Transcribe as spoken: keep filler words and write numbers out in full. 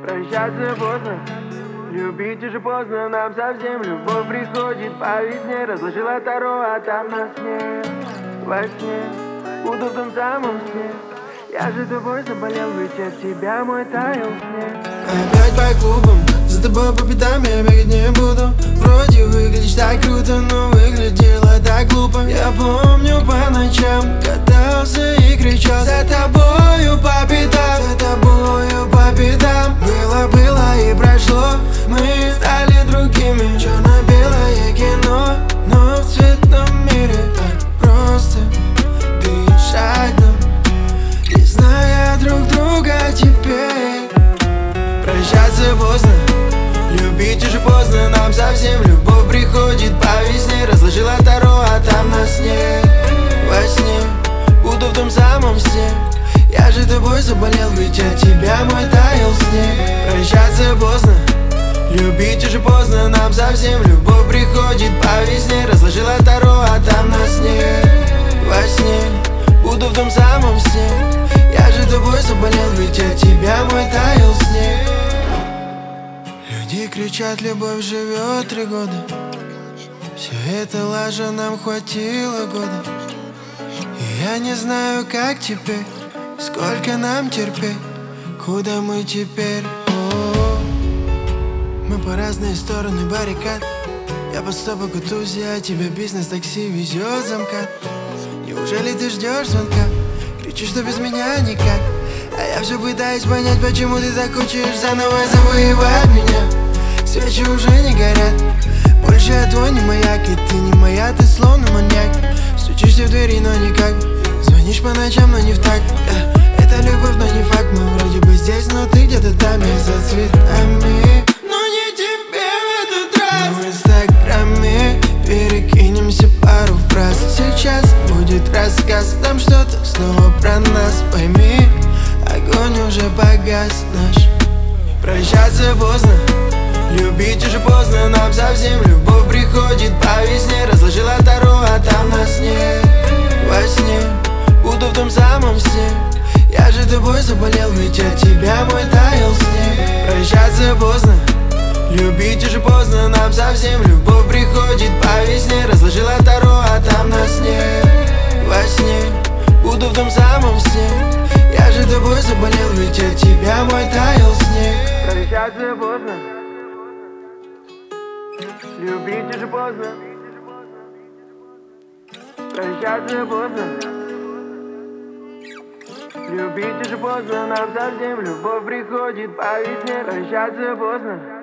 Прощаться поздно, любить уже поздно, нам совсем любовь приходит по весне. Разложила таро, а там на сне, во сне, буду в том самом сне. Я же тобой заболел, ведь от тебя мой таял в сне. Опять по клубам, за тобой по пятам я бегать не буду. Вроде выглядишь так круто, но выглядела так глупо. Я помню по ночам катался и кричал за тобою по пятам, за тобою по пятам. Было, было и прошло, мы стали другими. Черно-белое кино, но в цветном мире так просто дышать нам, не зная друг друга теперь. Прощаться поздно, любить уже поздно, нам совсем любовь приходит по весне. Разложила таро, а там на сне, во сне, буду в том самом сне. Я же тобой заболел, ведь от тебя мой таял в сне. Прощаться поздно, любить уже поздно, нам совсем любовь приходит по весне. Разложила таро, а там на сне, во сне, буду в том самом сне. Я же тобой заболел, ведь от тебя мой таял в сне. Люди кричат, любовь живет три года. Все это лажа, нам хватило года. И я не знаю, как теперь, сколько нам терпеть, куда мы теперь. О-о-о. Мы по разные стороны баррикад. Я под стопой кутусь, а тебе бизнес-такси везет замкат. Неужели ты ждешь звонка? Кричишь, что без меня никак. А я все пытаюсь понять, почему ты так хочешь заново завоевать меня. Свечи уже не горят, больше я твой не маяк. И ты не моя, ты словно маньяк. Стучишься в двери, но никак. Звонишь по ночам, но не в такт. Это любовь, но не факт. Мы вроде бы здесь, но ты где-то там, я за цветами. Но не тебе в этот раз. Мы в инстаграме перекинемся пару фраз. Сейчас будет рассказ, там что-то снова про нас. Пойми, огонь уже погас наш. Прощаться поздно, любить уже поздно, нам совсем любовь приходит по весне. Разложила таро, а там на сне, во сне, буду в том самом сне. Я же тобой заболел, ведь от тебя мой таял в сне. Прощаться поздно, любить уже поздно, нам совсем любовь приходит по весне. Разложила таро, а там на сне, во сне, буду в том самом сне. Я же тобой заболел, ведь от тебя мой таял в сне. Прощаться поздно, любить уже поздно. Прощаться поздно, любить уже поздно, нам совсем любовь приходит по весне. Прощаться поздно.